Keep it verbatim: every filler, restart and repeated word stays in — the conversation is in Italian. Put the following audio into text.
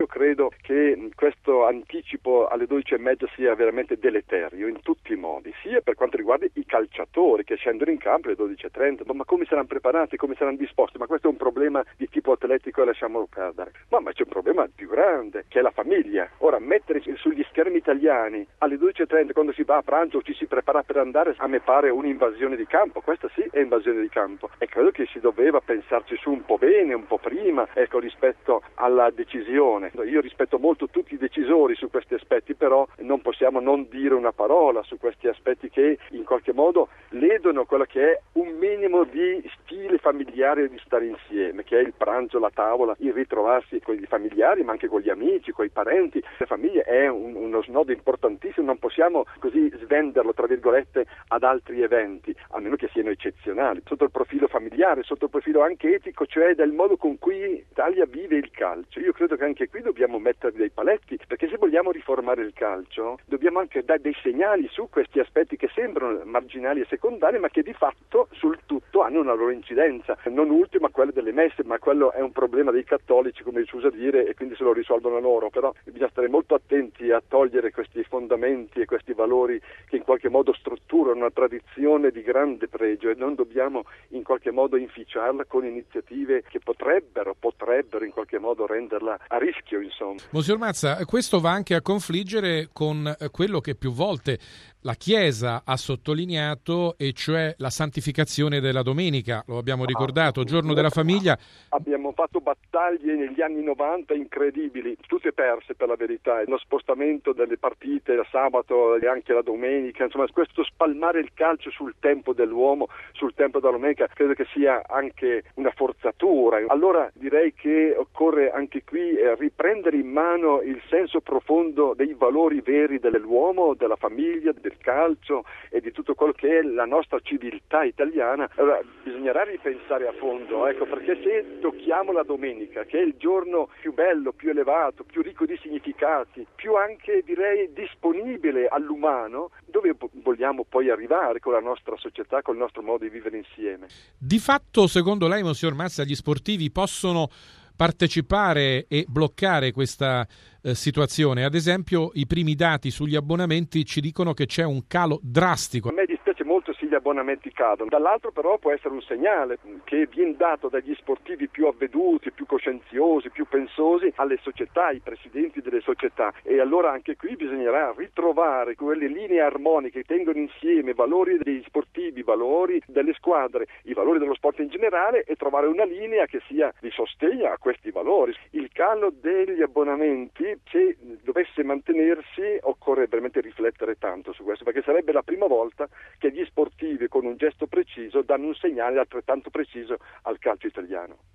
Io credo che questo anticipo alle dodici e mezza sia veramente deleterio in tutti i modi, sia per quanto riguarda i calciatori che scendono in campo alle dodici e trenta, ma come saranno preparati, come saranno disposti? Ma questo è un problema di tipo atletico e lasciamolo perdere. Ma, ma c'è un problema più grande, che è la famiglia. Ora, mettere sugli schermi italiani alle dodici e trenta quando si va a pranzo o ci si prepara per andare, a me pare un'invasione di campo. Questa sì è invasione di campo e credo che si doveva pensarci su un po' bene, un po' prima, ecco, rispetto alla decisione. Io rispetto molto tutti i decisori su questi aspetti, però non possiamo non dire una parola su questi aspetti che in qualche modo ledono quello che è un minimo di stile familiare di stare insieme, che è il pranzo, la tavola, il ritrovarsi con i familiari ma anche con gli amici, con i parenti. Le famiglie è un, uno snodo importantissimo, non possiamo così svenderlo tra virgolette ad altri eventi, a meno che siano eccezionali, sotto il profilo familiare, sotto il profilo anche etico, cioè del modo con cui l'Italia vive il calcio. Io credo che anche qui dobbiamo mettere dei paletti, perché se vogliamo riformare il calcio dobbiamo anche dare dei segnali su questi aspetti che sembrano marginali e secondari, ma che di fatto sul tutto hanno una loro incidenza, non ultima quella delle messe, ma quello è un problema dei cattolici, come si usa dire, e quindi se lo risolvono loro. Però bisogna stare molto attenti a togliere questi fondamenti e questi valori che in qualche modo strutturano una tradizione di grande pregio, e non dobbiamo in qualche modo inficiarla con iniziative che potrebbero, potrebbero in qualche modo renderla a rischio, insomma. Monsignor Mazza, questo va anche a confliggere con quello che più volte la Chiesa ha sottolineato, e cioè la santificazione della domenica. Lo abbiamo ricordato, giorno della famiglia. Abbiamo fatto battaglie negli anni novanta incredibili, tutte perse per la verità, lo spostamento delle partite il sabato e anche la domenica, insomma questo spalmare il calcio sul tempo dell'uomo, sul tempo della domenica, credo che sia anche una forzatura. Allora direi che occorre anche qui riprendere in mano il senso profondo dei valori veri dell'uomo, della famiglia, del calcio e di tutto quello che è la nostra civiltà italiana. Allora bisognerà ripensare a fondo, ecco, perché se tocchiamo la domenica, che è il giorno più bello, più elevato, più ricco di significati, più anche direi disponibile all'umano, dove vogliamo poi arrivare con la nostra società, col nostro modo di vivere insieme? Di fatto, secondo lei, Monsignor Mazza, gli sportivi possono partecipare e bloccare questa eh, situazione? Ad esempio, i primi dati sugli abbonamenti ci dicono che c'è un calo drastico. A me dispiace molto se gli abbonamenti cadono, dall'altro però può essere un segnale che viene dato dagli sportivi più avveduti, più coscienziosi, più pensosi alle società, ai presidenti delle società, e allora anche qui bisognerà ritrovare quelle linee armoniche che tengono insieme i valori degli sportivi, i valori delle squadre, i valori dello sport in generale, e trovare una linea che sia di sostegno a questi valori. Il calo degli abbonamenti, se dovesse mantenersi, occorre veramente riflettere tanto su questo, perché sarebbe la prima volta che gli sportivi con un gesto preciso danno un segnale altrettanto preciso al calcio italiano.